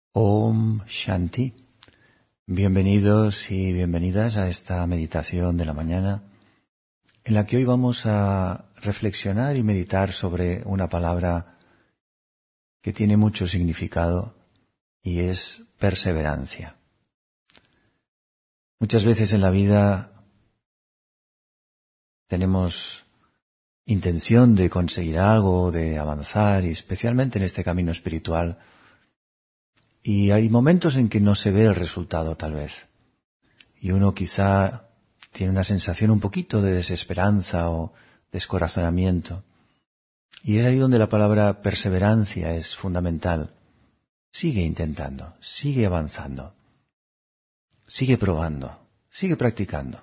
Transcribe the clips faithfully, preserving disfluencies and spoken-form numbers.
Om Shanti. Bienvenidos y bienvenidas a esta meditación de la mañana, en la que hoy vamos a reflexionar y meditar sobre una palabra que tiene mucho significado y es perseverancia. Muchas veces en la vida tenemos intención de conseguir algo, de avanzar, y especialmente en este camino espiritual, y hay momentos en que no se ve el resultado tal vez, y uno quizá tiene una sensación un poquito de desesperanza o descorazonamiento. Y es ahí donde la palabra perseverancia es fundamental. Sigue intentando, sigue avanzando, sigue probando, sigue practicando.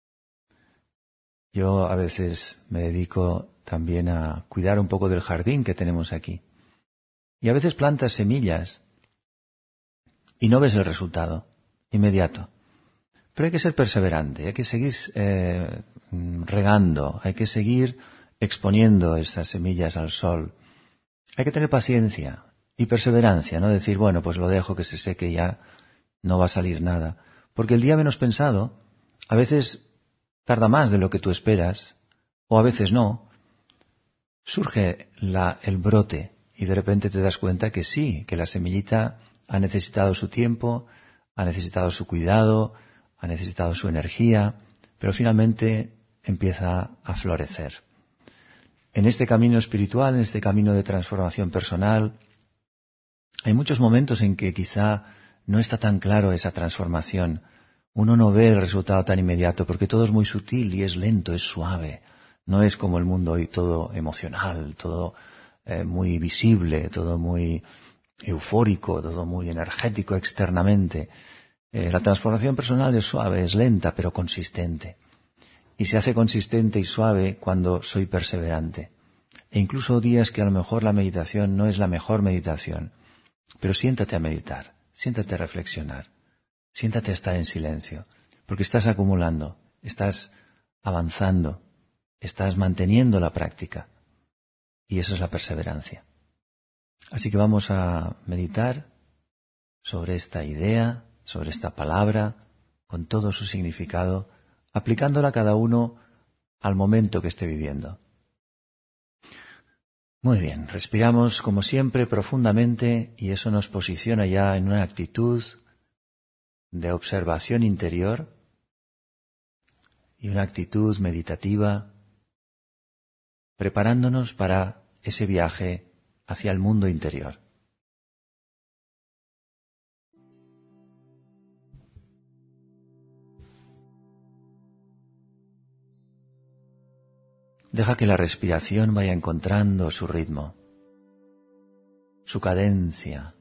Yo a veces me dedico también a cuidar un poco del jardín que tenemos aquí. Y a veces plantas semillas y no ves el resultado inmediato. Pero hay que ser perseverante, hay que seguir eh, regando, hay que seguir exponiendo esas semillas al sol. Hay que tener paciencia y perseverancia, no decir, bueno, pues lo dejo que se seque y ya no va a salir nada. Porque el día menos pensado, a veces tarda más de lo que tú esperas, o a veces no, surge la, el brote y de repente te das cuenta que sí, que la semillita ha necesitado su tiempo, ha necesitado su cuidado, ha necesitado su energía, pero finalmente empieza a florecer. En este camino espiritual, en este camino de transformación personal, hay muchos momentos en que quizá no está tan claro esa transformación. Uno no ve el resultado tan inmediato porque todo es muy sutil y es lento, es suave. No es como el mundo hoy, todo emocional, todo eh, muy visible, todo muy eufórico, todo muy energético externamente. Eh, la transformación personal es suave, es lenta, pero consistente. Y se hace consistente y suave cuando soy perseverante. E incluso días que a lo mejor la meditación no es la mejor meditación, pero siéntate a meditar, siéntate a reflexionar, siéntate a estar en silencio, porque estás acumulando, estás avanzando, estás manteniendo la práctica. Y eso es la perseverancia. Así que vamos a meditar sobre esta idea, sobre esta palabra, con todo su significado, aplicándola cada uno al momento que esté viviendo. Muy bien, respiramos como siempre profundamente y eso nos posiciona ya en una actitud de observación interior y una actitud meditativa, preparándonos para ese viaje hacia el mundo interior. Deja que la respiración vaya encontrando su ritmo, su cadencia,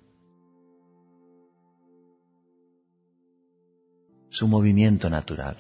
su movimiento natural.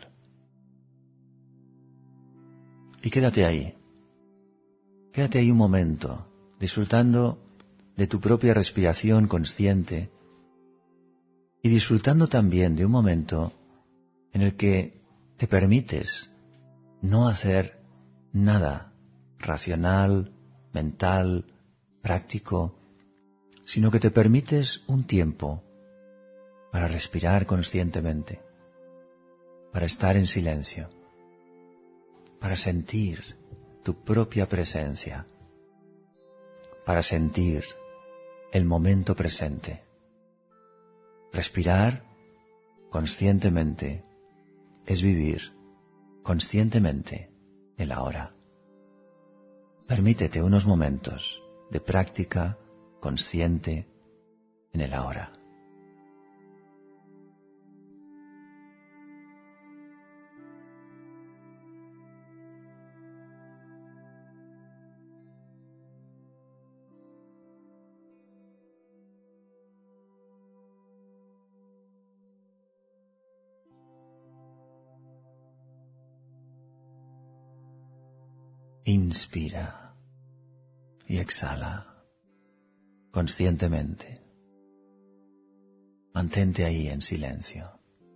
Y quédate ahí, quédate ahí un momento, disfrutando de tu propia respiración consciente y disfrutando también de un momento en el que te permites no hacer nada racional, mental, práctico, sino que te permites un tiempo para respirar conscientemente, para estar en silencio, para sentir tu propia presencia, para sentir el momento presente. Respirar conscientemente es vivir conscientemente el ahora. Permítete unos momentos de práctica consciente en el ahora. Inspira y exhala conscientemente. Mantente ahí en silencio.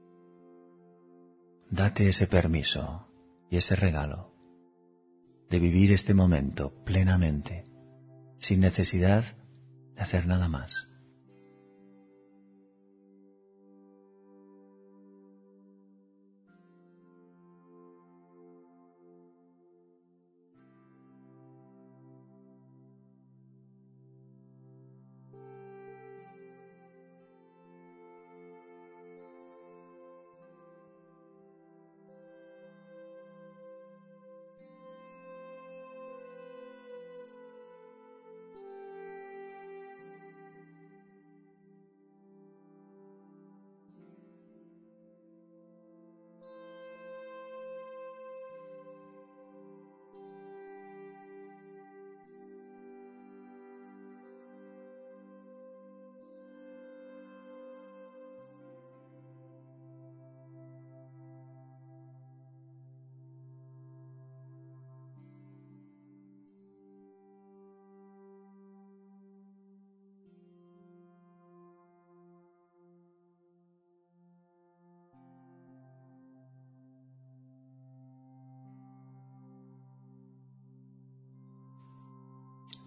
Date ese permiso y ese regalo de vivir este momento plenamente, sin necesidad de hacer nada más.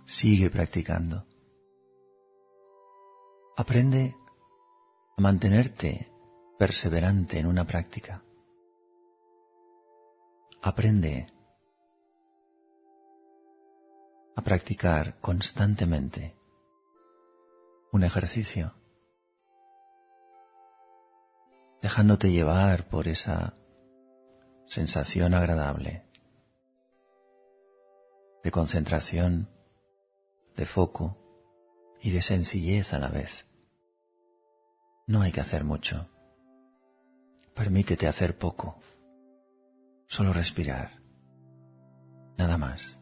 Sigue practicando. Aprende a mantenerte perseverante en una práctica. Aprende a practicar constantemente un ejercicio, dejándote llevar por esa sensación agradable de concentración, de foco y de sencillez a la vez. No hay que hacer mucho. Permítete hacer poco. Solo respirar. Nada más.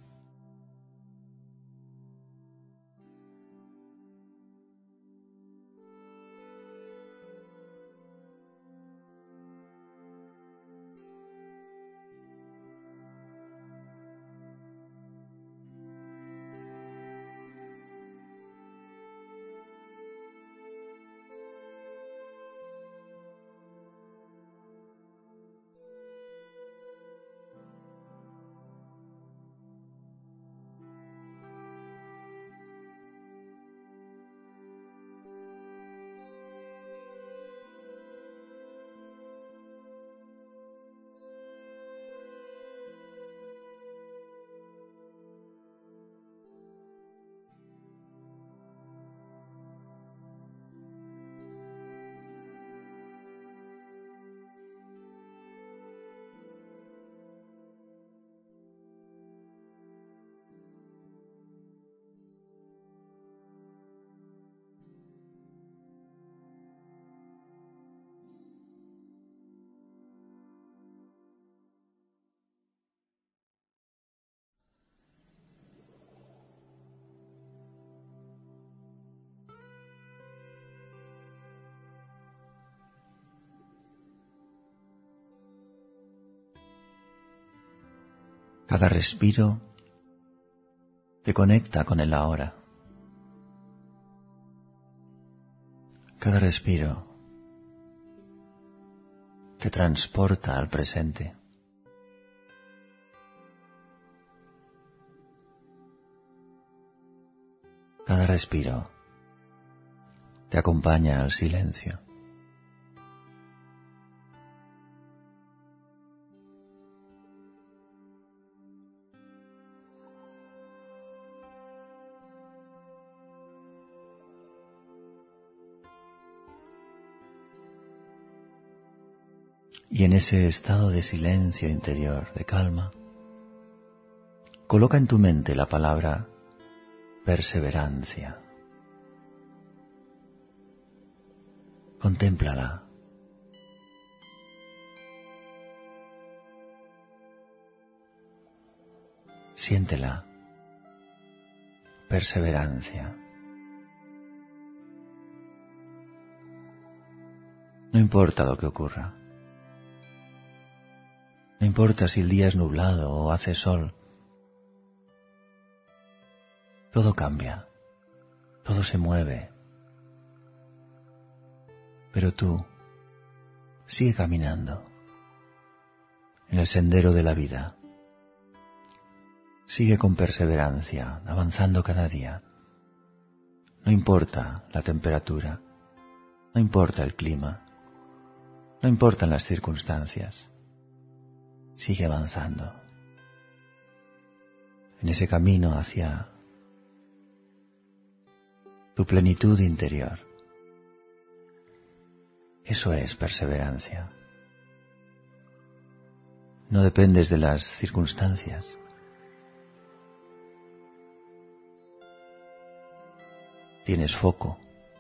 Cada respiro te conecta con el ahora. Cada respiro te transporta al presente. Cada respiro te acompaña al silencio. Y en ese estado de silencio interior, de calma, coloca en tu mente la palabra perseverancia. Contémplala. Siéntela. Perseverancia. No importa lo que ocurra. No importa si el día es nublado o hace sol. Todo cambia. Todo se mueve. Pero tú sigue caminando en el sendero de la vida. Sigue con perseverancia, avanzando cada día. No importa la temperatura, no importa el clima, no importan las circunstancias. Sigue avanzando en ese camino hacia tu plenitud interior. Eso es perseverancia. No dependes de las circunstancias. Tienes foco,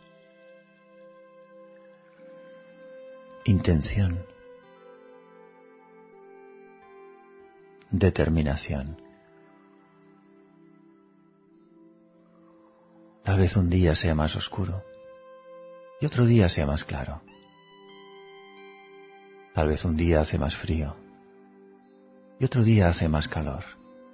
intención, determinación. Tal vez un día sea más oscuro y otro día sea más claro. Tal vez un día hace más frío y otro día hace más calor.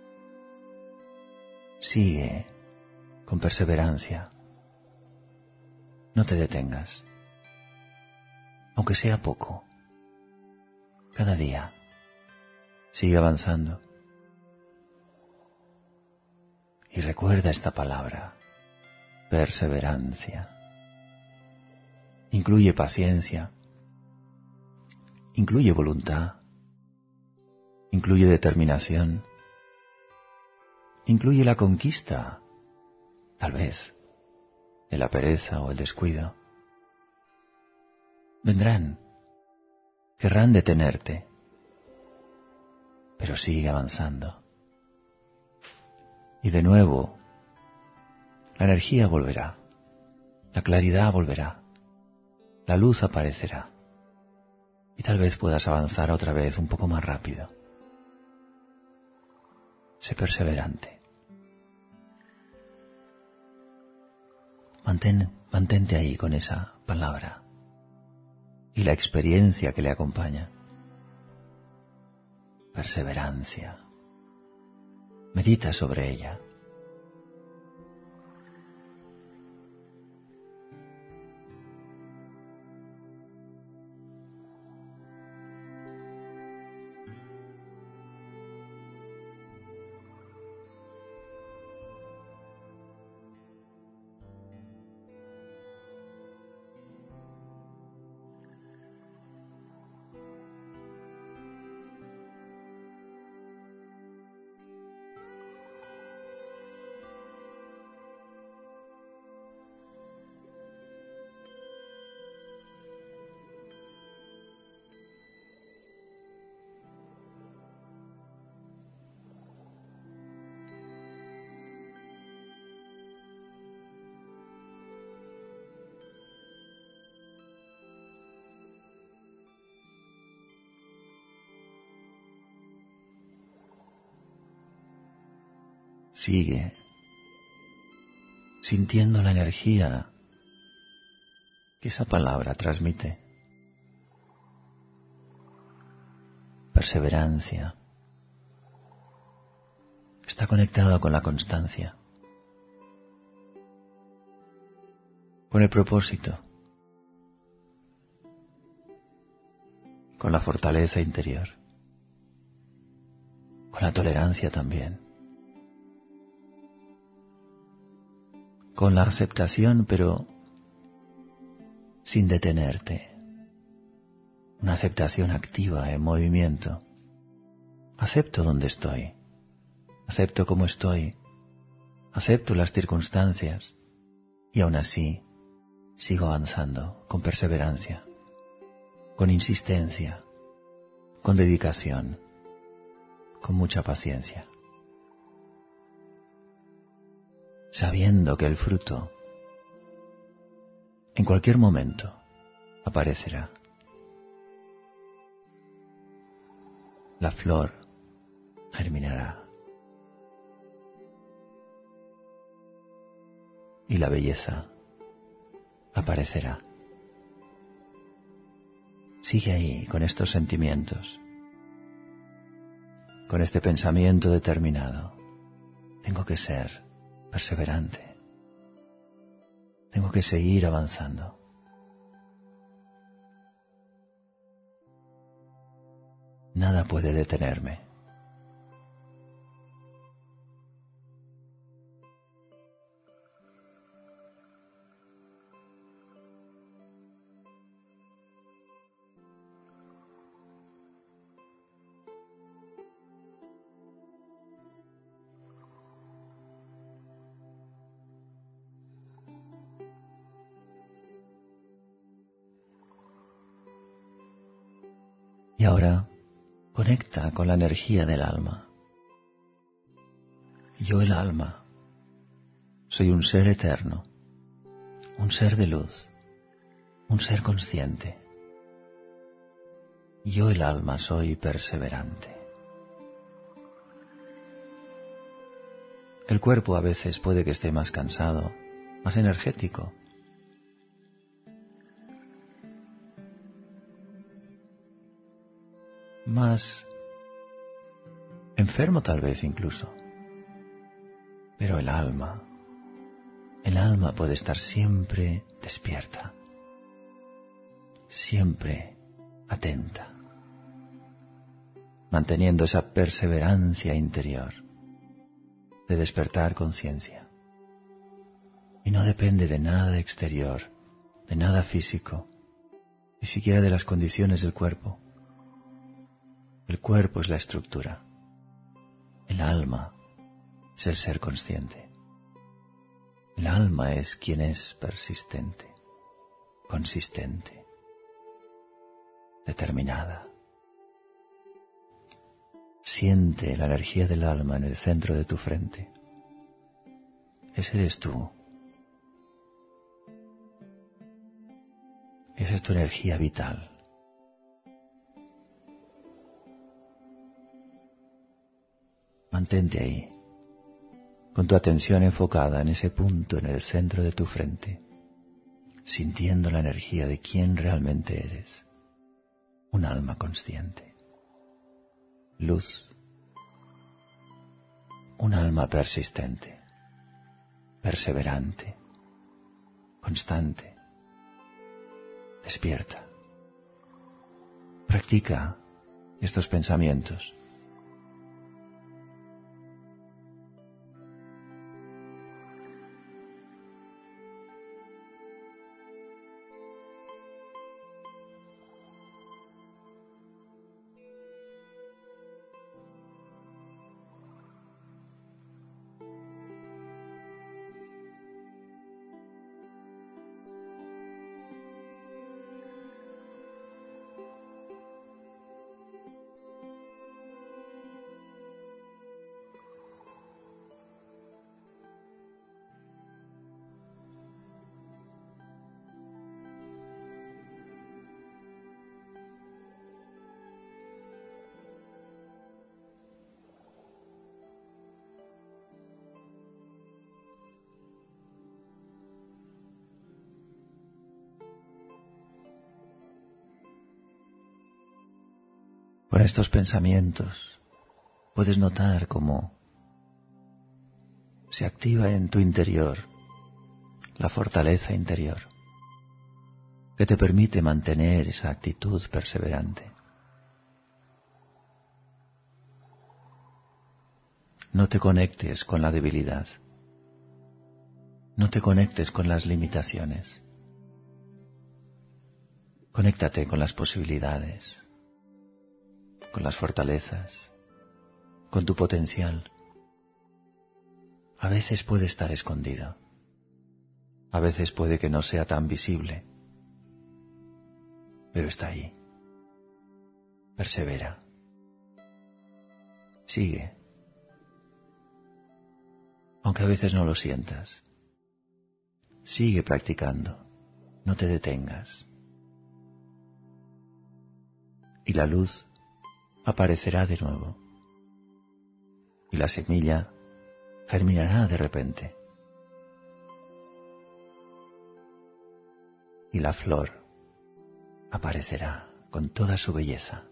Sigue con perseverancia. No te detengas, aunque sea poco. Cada día sigue avanzando y Y recuerda esta palabra, perseverancia. Incluye paciencia, incluye voluntad, incluye determinación, incluye la conquista, tal vez, de la pereza o el descuido. Vendrán, querrán detenerte, pero sigue avanzando. Y de nuevo, la energía volverá, la claridad volverá, la luz aparecerá, y tal vez puedas avanzar otra vez un poco más rápido. Sé perseverante. Mantén, mantente ahí con esa palabra y la experiencia que le acompaña. Perseverancia. Medita sobre ella. Sigue sintiendo la energía que esa palabra transmite. Perseverancia. Está conectado con la constancia, con el propósito, con la fortaleza interior, con la tolerancia también, con la aceptación, pero sin detenerte. Una aceptación activa, en movimiento. Acepto donde estoy. Acepto cómo estoy. Acepto las circunstancias. Y aún así, sigo avanzando con perseverancia, con insistencia, con dedicación, con mucha paciencia. Sabiendo que el fruto en cualquier momento aparecerá. La flor germinará y la belleza aparecerá. Sigue ahí con estos sentimientos, con este pensamiento determinado. Tengo que ser perseverante. Tengo que seguir avanzando. Nada puede detenerme. Y ahora conecta con la energía del alma. Yo, el alma, soy un ser eterno, un ser de luz, un ser consciente. Yo, el alma, soy perseverante. El cuerpo a veces puede que esté más cansado, más energético. Más enfermo tal vez incluso. Pero el alma, el alma puede estar siempre despierta, siempre atenta, manteniendo esa perseverancia interior, de despertar conciencia. Y no depende de nada exterior, de nada físico, ni siquiera de las condiciones del cuerpo. El cuerpo es la estructura. El alma es el ser consciente. El alma es quien es persistente, consistente, determinada. Siente la energía del alma en el centro de tu frente. Ese eres tú. Esa es tu energía vital. Mantente ahí, con tu atención enfocada en ese punto en el centro de tu frente, sintiendo la energía de quién realmente eres. Un alma consciente. Luz. Un alma persistente, perseverante, constante, despierta. Practica estos pensamientos. Con estos pensamientos puedes notar cómo se activa en tu interior la fortaleza interior que te permite mantener esa actitud perseverante. No te conectes con la debilidad. No te conectes con las limitaciones. Conéctate con las posibilidades, con las fortalezas, con tu potencial. A veces puede estar escondido. A veces puede que no sea tan visible. Pero está ahí. Persevera. Sigue. Aunque a veces no lo sientas. Sigue practicando. No te detengas. Y la luz aparecerá de nuevo. Y la semilla germinará de repente. Y la flor aparecerá con toda su belleza.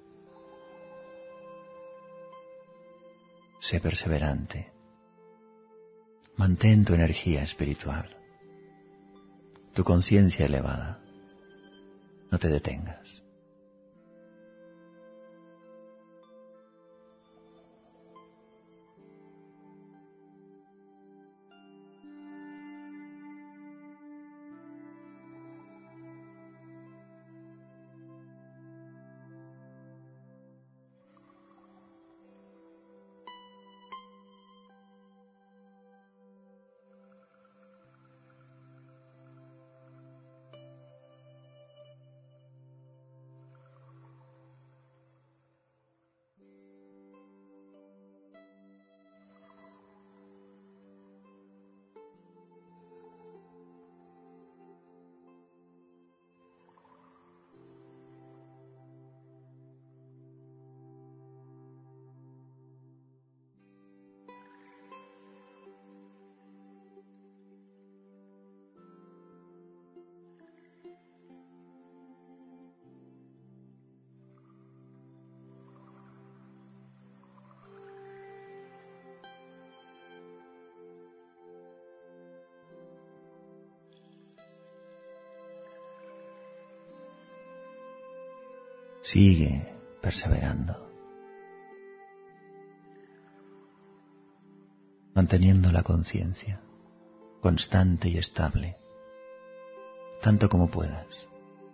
Sé perseverante. Mantén tu energía espiritual, tu conciencia elevada. No te detengas. Sigue perseverando. manteniendo la conciencia constante y estable, tanto como puedas.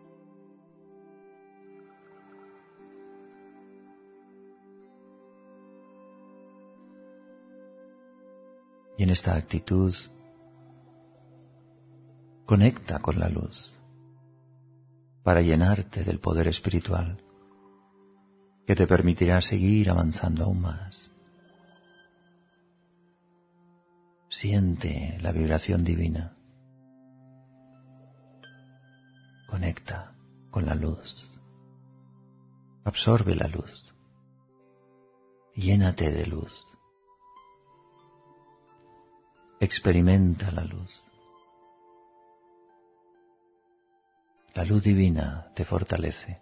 Y en esta actitud, conecta con la luz para llenarte del poder espiritual que te permitirá seguir avanzando aún más. Siente la vibración divina. Conecta con la luz. Absorbe la luz. Llénate de luz. Experimenta la luz. La luz divina te fortalece.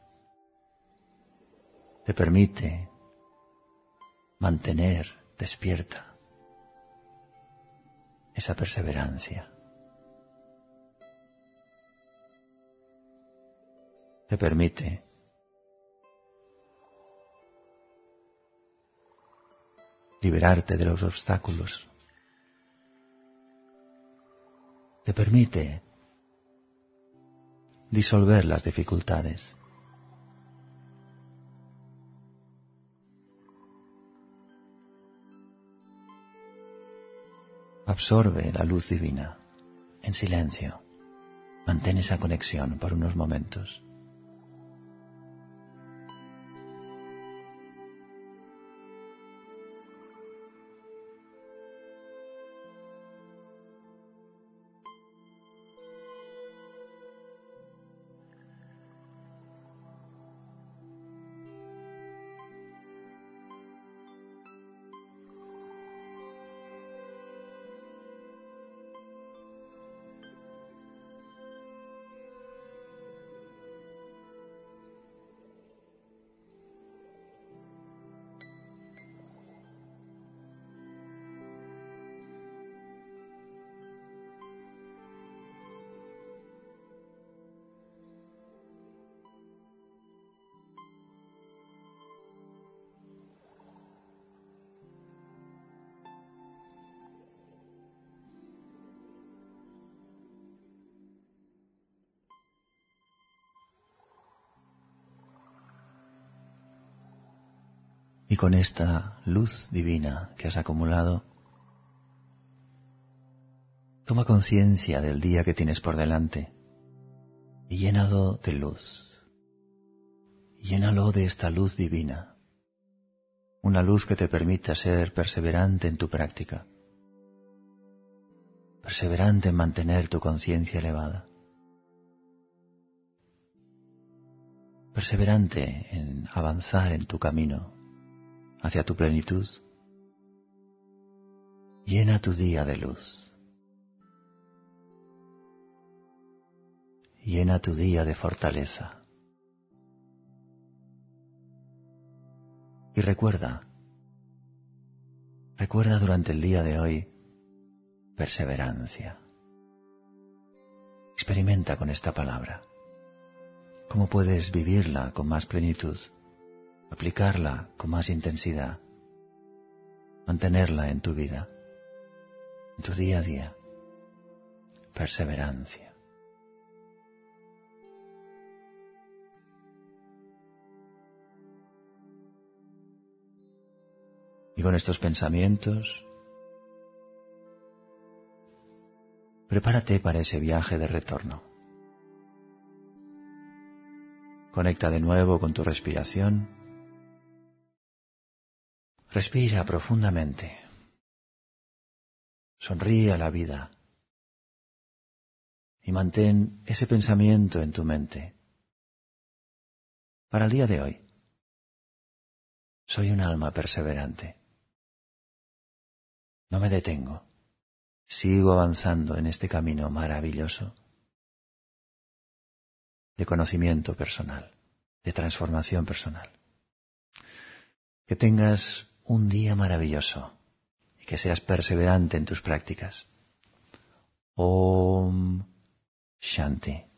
Te permite mantener despierta esa perseverancia. Te permite liberarte de los obstáculos. Te permite disolver las dificultades. Absorbe la luz divina en silencio. Mantén esa conexión por unos momentos. Y con esta luz divina que has acumulado, toma conciencia del día que tienes por delante y llénalo de luz. Llénalo de esta luz divina, una luz que te permita ser perseverante en tu práctica, perseverante en mantener tu conciencia elevada, perseverante en avanzar en tu camino hacia tu plenitud. Llena tu día de luz. Llena tu día de fortaleza. Y recuerda, recuerda durante el día de hoy perseverancia. Experimenta con esta palabra. ¿Cómo puedes vivirla con más plenitud? Aplicarla con más intensidad, mantenerla en tu vida, en tu día a día. Perseverancia. Y con estos pensamientos, prepárate para ese viaje de retorno. Conecta de nuevo con tu respiración. Respira profundamente. Sonríe a la vida. Y mantén ese pensamiento en tu mente. Para el día de hoy, soy un alma perseverante. No me detengo. Sigo avanzando en este camino maravilloso de conocimiento personal, de transformación personal. Que tengas un día maravilloso y que seas perseverante en tus prácticas. Om Shanti.